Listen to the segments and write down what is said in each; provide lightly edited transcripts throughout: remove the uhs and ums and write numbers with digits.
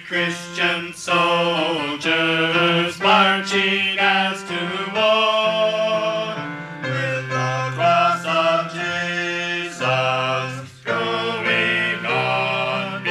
Christian soldiers marching as to war, with the cross of Jesus going on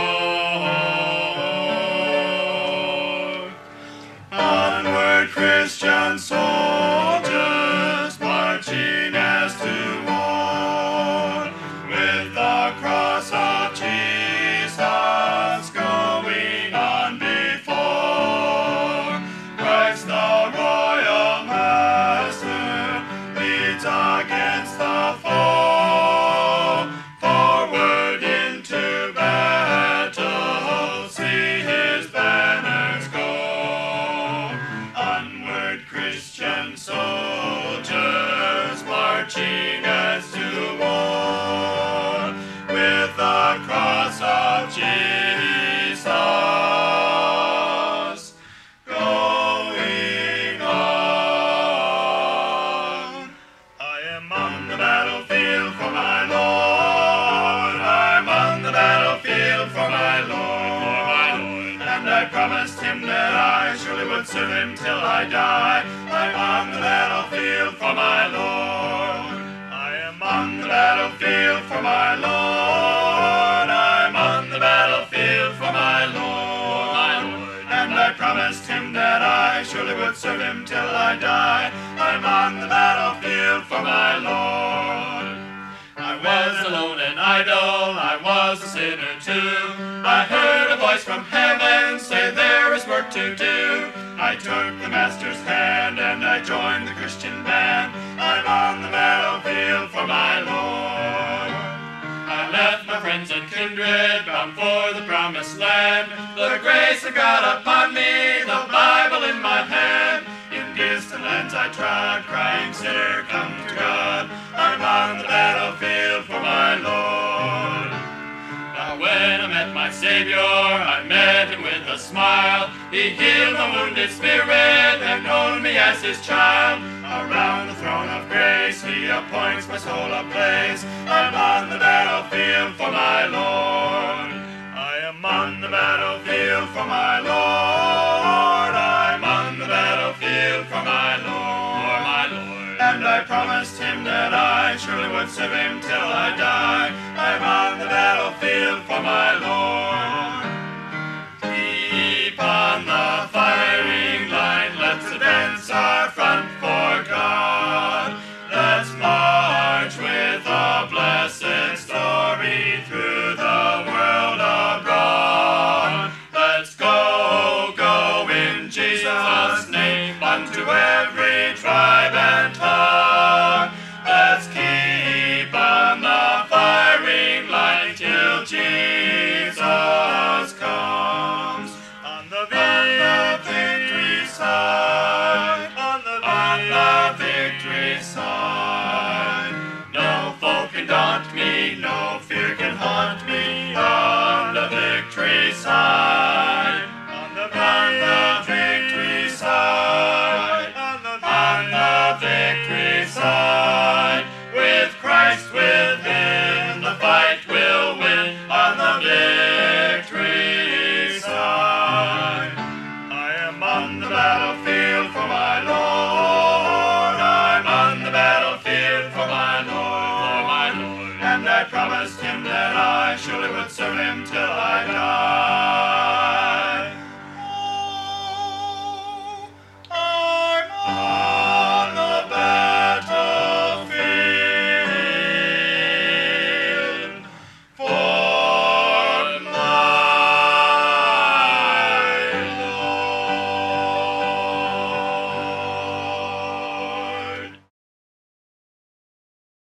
before. Onward, Christian soldiers marching as to war, with the cross of Jesus going on before. Christ the royal master leads against the foe. Forward into battle, see his banners go. Onward, Christian soldiers marching as to war, with the cross of Jesus going on. I am on the battlefield for my Lord. I'm on the battlefield for my Lord. And I promised him that I surely would serve him till I die. I'm on the battlefield for my Lord. I am on the battlefield for my Lord. I'm on the battlefield for my Lord. And I promised him that I surely would serve him till I die. I'm on the battlefield for my Lord. I was alone and idle, I was a sinner too. I heard a voice from heaven say there is work to do. I took the master's hand and I joined the Christian band. I'm on the battlefield for my Lord. I left my friends and kindred, bound for the promised land. The grace of God upon me, the Bible in my hand. In distant lands I trod, crying, sinner, come to God. I'm on the battlefield for my Lord. Now when I met my Savior, I met him with a smile. He healed my wounded spirit and owned me as his child. Around the throne of grace, he appoints my soul a place. I'm on the battlefield for my Lord. I am on the battlefield for my Lord. I'm on the battlefield for my Lord. And I promised him that I surely would serve him till I die. I'm on the battlefield for my Lord. Keep on the firing line, let's advance our front for God. Let's march with a blessed story through the world abroad. Let's go, go in Jesus' name, unto every tribe and tongue. Let's keep on the firing line till Jesus comes. On the victory side, on the victory side. No foe can daunt me, no fear can haunt me. On the victory side, on the victory side, on the victory side. With Christ within, the fight will win. On the victory side, I am on the battlefield for my Lord. I'm on the battlefield for my Lord. And I promised him that I surely would serve him till I die.